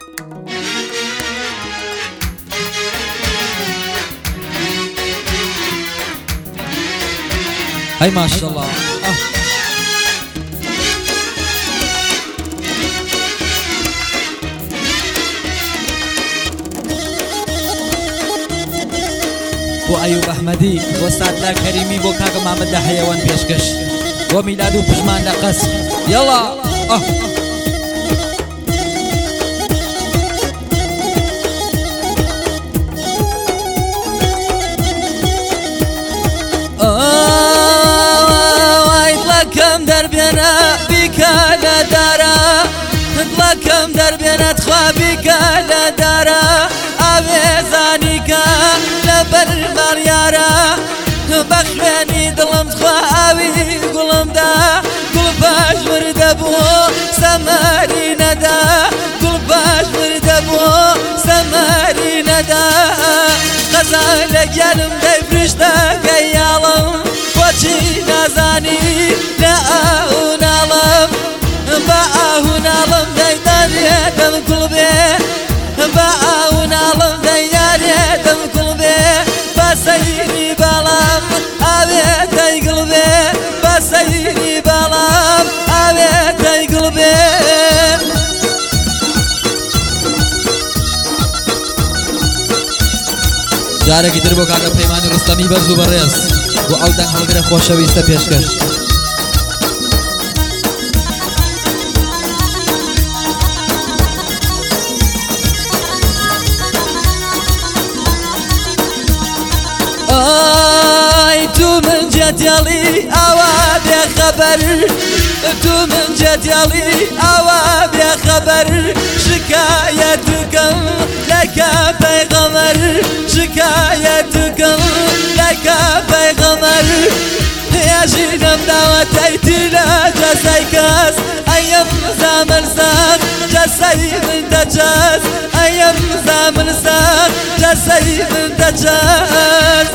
هاي ما شاء الله. بو أيوب أحمدي وسعد لا كريمي بو كاك محمد حيوان بيشكش وميلادو بجمان لقص يلا كم دربنا بك لا دارا تطلع كم دربنا تخابيك لا دارا أبي زانيك لبر مريارا بخواني ظلم تخاوي قلم دا قل باش وردبو سماري ندا قل باش وردبو سماري ندا غزالك يالم ديفرشتا قيالم وچی نازانی لآهون علم بآهون علم دیداری دم قلبی بآهون علم دیداری دم قلبی بسیری بالام آوی دی قلبی بسیری بالام آوی دی قلبی جارێکی تر بۆ کاکە پەیمانی ڕستەمی بەرز و بەڕێز بۆ ئەو دەنگ هەڵگرە خۆشەویستە پێشکەش. ئای تو من جێدێڵی ئەوا بێخەبەر تو من جێدێڵی ئەوا بێخەبەر شکایەتکەم لەکە پەیغەمبەر شکایەتکەم لەکە پەیغەمبەر هێژینەم داوەتەیتی لە جەسەی کەس ئەیم زامن سەخت جەسەی من دەچەس ئەیم زامن سەخت جەسەی من دەچەس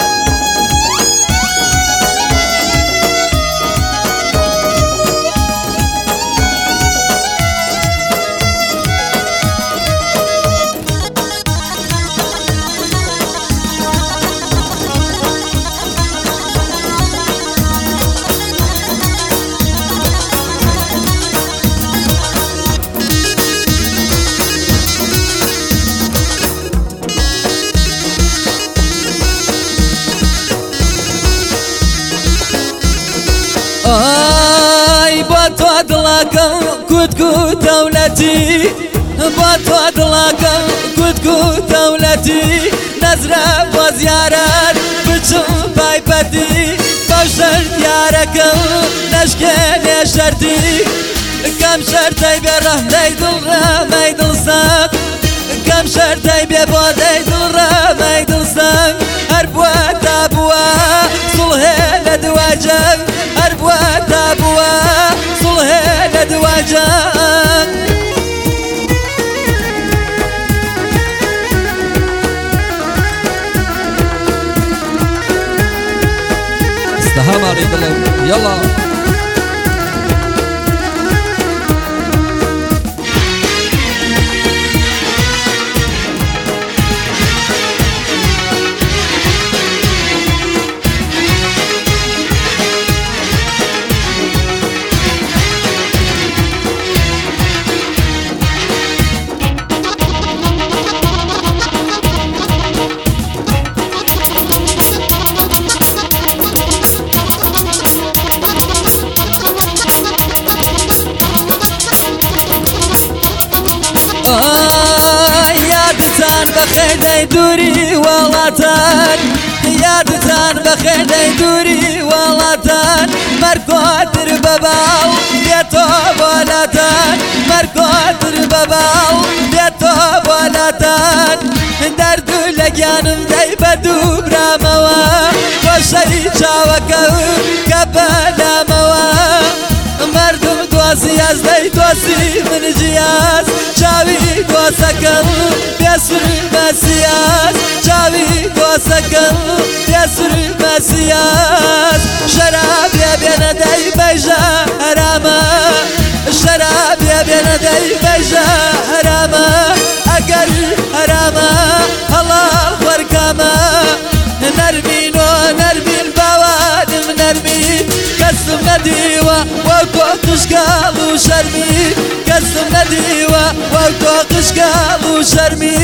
ئای بۆ تۆ دڵەکەم کوتکوت دەوڵەتی بۆ تۆ دڵەکەم کوتکوت دەوڵەتی نەزرە بۆ زیارەت بچم پایپەتی بەو شەرت یارەکەم نەشکێنێ شەرتی کەم شەرتەی بێ ڕەحمەی دڵڕەمەی دڵسەنگ کەم شەرتەی بێ بۆ دەی دڵڕەمەی دڵسەنگ هەر بووە تا بووە سوڵهێ لە دوای جەنگ هەر بووە تا بووە سوڵهێ لە دوای جەنگ استهام علي دلو يلا یادتان بەخێر دەی دووری وڵاتان یادتان بەخێر دەی دووری وڵاتان مەرکۆتر بە باو بێتۆ بۆلاتان مەرکۆتر بە باو بێتۆ بۆلاتان دەردو لە گیانم دەی بە دوو برامەوە خۆشەی چاوەکەوت کە بەلامەوە مردم دۆسی ئەس دەی دۆسی من جیاز چاوی دۆسەکەم بێسور مەسیاز چاوی دۆسەکەم بێسور مەسیاز شەرابێ بێنە دەی بەیژە هەرامە شەرابێ بێنە دەی بەیژە هەرامە قشقال وشرمي كسم نديوة وتو قشقال وشرمي